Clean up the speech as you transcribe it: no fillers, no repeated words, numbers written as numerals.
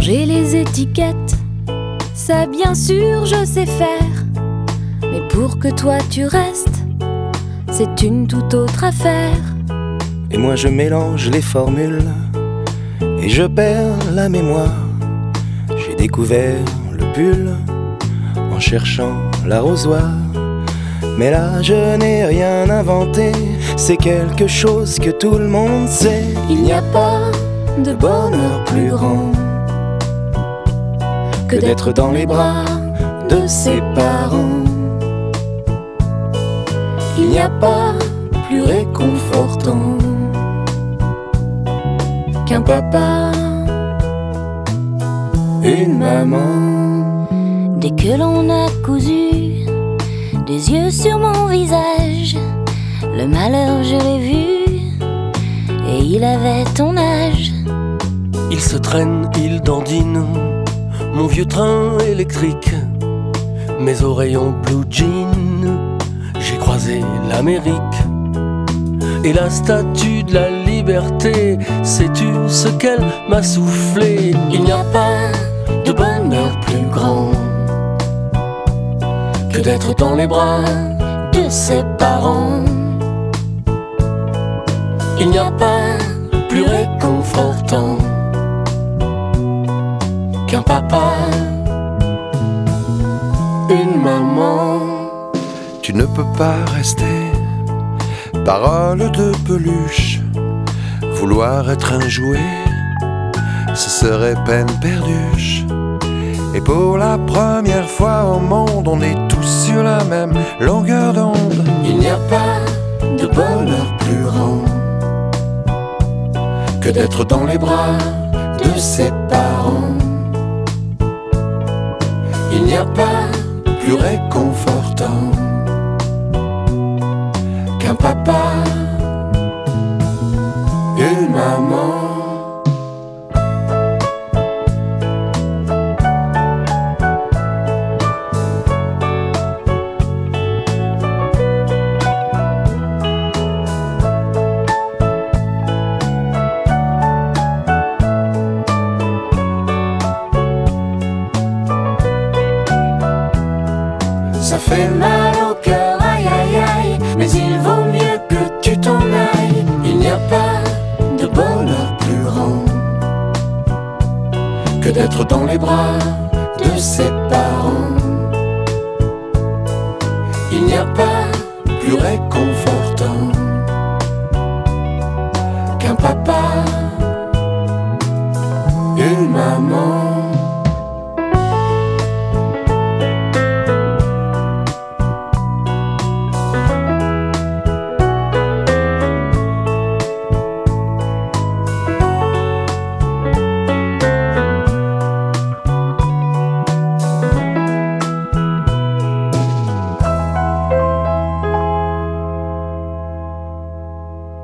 Changer les étiquettes, ça bien sûr je sais faire. Mais pour que toi tu restes, c'est une toute autre affaire. Et moi je mélange les formules et je perds la mémoire. J'ai découvert le pull en cherchant l'arrosoir. Mais là je n'ai rien inventé, c'est quelque chose que tout le monde sait. Il n'y a pas de bonheur plus grand que d'être dans les bras de ses parents. Il n'y a pas plus réconfortant qu'un papa, une maman. Dès que l'on a cousu des yeux sur mon visage, le malheur je l'ai vu, et il avait ton âge. Il se traîne, il dandine, mon vieux train électrique, mes oreilles en blue jean. J'ai croisé l'Amérique et la statue de la liberté. Sais-tu ce qu'elle m'a soufflé? Il n'y a pas de bonheur plus grand que d'être dans les bras de ses parents. Il n'y a pas plus réconfortant qu'un papa, une maman. Tu ne peux pas rester, parole de peluche. Vouloir être un jouet, ce serait peine perdue. Et pour la première fois au monde, on est tous sur la même longueur d'onde. Il n'y a pas de bonheur plus grand que d'être dans les bras de ses parents. Il n'y a pas plus réconfortant qu'un papa, une maman. Ça fait mal au cœur, aïe aïe aïe, mais il vaut mieux que tu t'en ailles. Il n'y a pas de bonheur plus grand que d'être dans les bras de ses parents. Il n'y a pas plus réconfortant